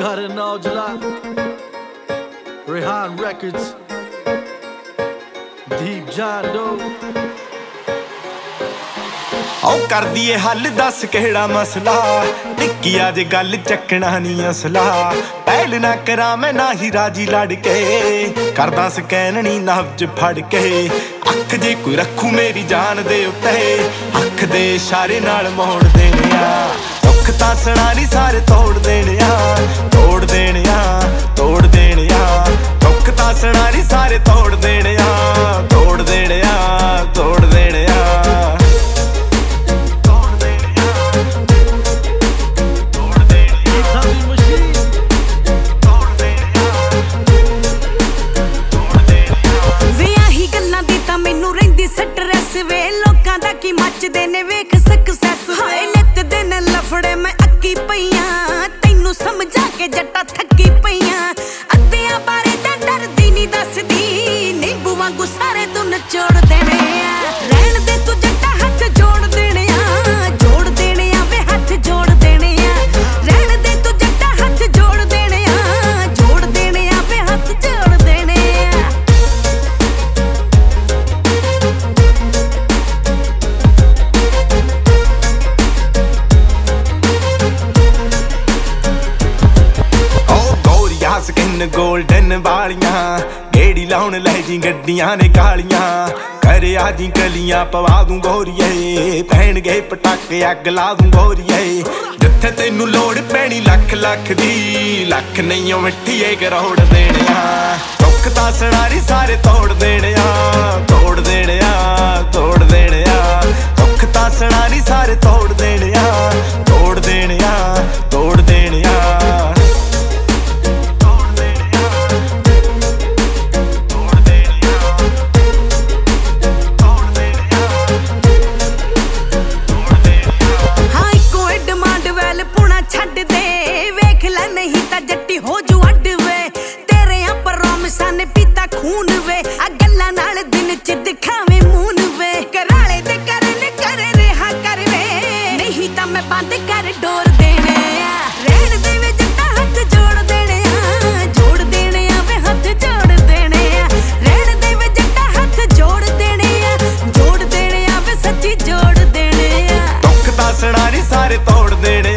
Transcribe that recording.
Karan Aujla, Rehan Records, Deep John Doe। औ कर दिए हल दस केड़ा मसला टिक्की अज गल चकना नहीं असला पहल ना करा मैं ना ही राजी लड़ के करदा स्कैन नी नब्ज फड़ के अख जे कोई रखू मेरी जान दे उत्ते अख दे इशारे नाल मोड़ देने आ दुख तां सुना नी सारे तोड़ देने आ तोड़ देने आ तोड़ देने आ दुख तां सुना नी सारे तोड़ देने आ तोड़ देने आ तोड़ देने आ लोकां दा की मचदे ने वेख सक्सेस हाय नित दिन लफड़े मैं अक्की पईयां तैनू समझा के जट्टा थक्की पईयां अद्धियां बारे ते डरदी नी दसदी नींबू वांगू सारे तू नचोड़ देने आ रहन दे तू जट्टा हाथ जोड़ देने आ जोड़ देने आ वे हाथ जोड़ देने आ रहन दे तू जट्टा हाथ जोड़ देने आ जोड़ देने आ वे हाथ जोड़ देने आ स्किन गोल्डन वालियां गेड़ी लाउन लै जी गड्डियां ने कालियां करे आजी कलियां पवा दूं गोरिए पैण गए पटाके अग ला दूं गोरिए जिथे तेनू लोड़ पैनी लख लख दी लख नहीं ओ मिट्ठीए करोड़ देने आ दुख तां सनारी सारे तोड़ देने आ तोड़ देने आ तोड़ देने आ दुख तां सनारी सारे तोड़ देने आ तोड़ देने आ तोड़ देने आ छड्ड दे वेख लै नहीं तां जट्टी हो जू अड्ड वे तेरे पर रोमसा ने पीता खून वे आ गल्लां नाल दिन च दिखावे मून वे कराले ते करन करे रेहा कर वे नहीं तां मैं बंद कर डोर देने आ रहन दे वे जट्टा हाथ जोड़ देने आ जोड़ देने आ वे हाथ जोड़ देने आ रहन दे वे जट्टा हाथ जोड़ देने आ जोड़ देने आ वे सच्ची जोड़ देने आ दुख तां सुना नी सारे तोड़ देने